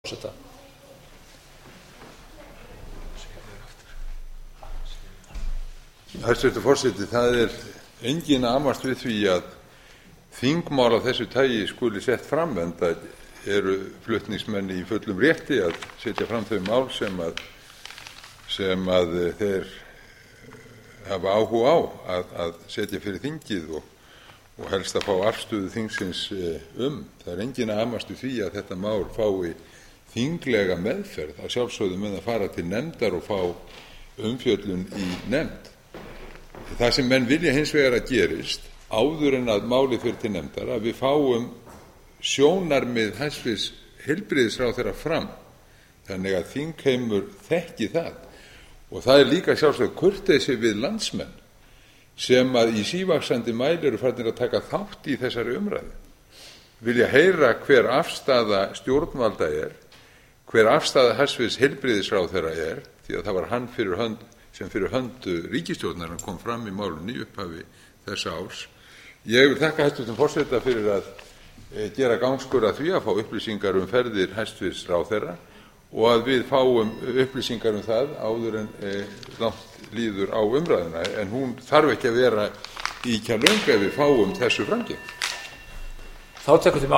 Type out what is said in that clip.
forseta. Hæstvirtur forseti, það enginn að amast við því að þingmál af þessu tagi skuli sett fram, enda eru flutningsmenn í fullum rétti að setja fram þau mál sem þeir hafa áhuga á að setja fyrir þingið og helst að fá afstöðu þingsins það enginn að amast við því að þetta mál fái þinglega meðferð. Að sjálfsögðu mun að fara til nefndar og fá umfjöllun í nefnd. Það sem menn vilja hins vegar að gerist áður en að málið fyrir til nefndar, að við fáum sjónarmið hæstvirts heilbrigðisráðherra fram, þannig að þingheimur þekki það. Og það líka sjálfsögðu kurteisi við landsmenn sem að í sívaxandi mæli eru farnir að taka þátt í þessari umræðu, vilja heyra hver afstaða stjórnvalda hver afstaða hæstvirts heilbrigðisráðherra því að það var hann sem fyrir hönd ríkisstjórnarinnar kom fram í málunni í upphafi þessa árs. Ég vil þakka hæstvirtum forseta fyrir að gera gangskur að því að fá upplýsingar ferðir hæstvirts ráðherra og að við fáum upplýsingar það áður en langt líður á umræðuna, en hún þarf ekki að vera í kjallöng ef við fáum þessu framgengt. Þá tekur